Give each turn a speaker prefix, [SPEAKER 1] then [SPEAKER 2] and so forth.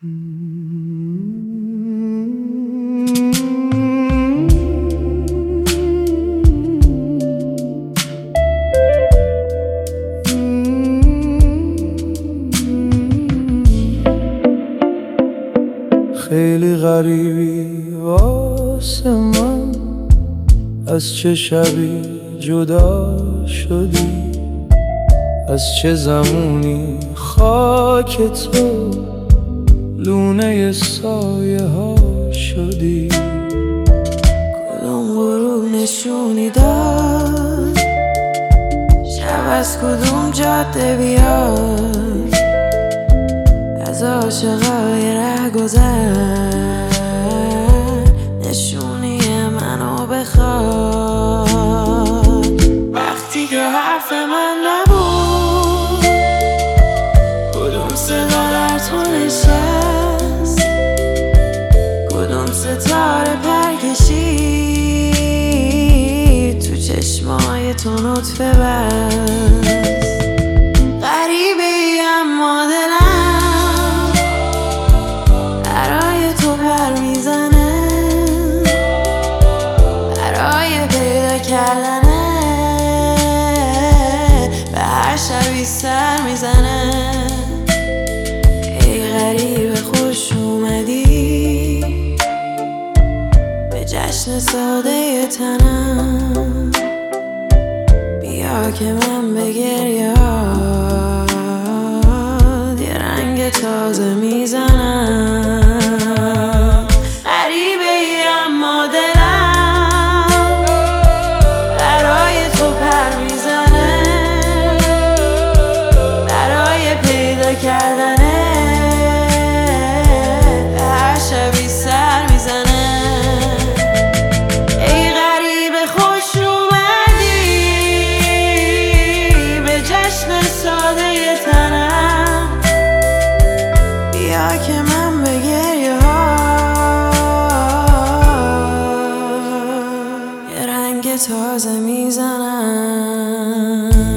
[SPEAKER 1] خیلی غریبی واسه من، از چه شبی جدا شدی، از چه زمونی خاک تو لونه سایه ها شدی.
[SPEAKER 2] کدوم غروب نشونی داد، شب از کدوم جاده بیاد، از عاشقای ره گذر نشونی منو بخواد. وقتی که حرف من نبود، کدوم صدا در تو نشست، کدوم ستاره پر کشید تو چشمای تو نطفه بست. غریبه ای اما دلم برای تو پر میزنه، برای پیدا کردنه به هر شبی سر میزنه. ای غریبه خوش اومدی به جشن ساده تنم، بیا که من به گریاد یه رنگ تازه میزنم. غریبه ای اما دلم برای تو پر میزنه، برای پیدا کردنه به هر شبی سر میزنه. ای غریبه خوش اومدی به جشن ساده تنم، بیا که من به گریه ها یه رنگ تازه میزنم.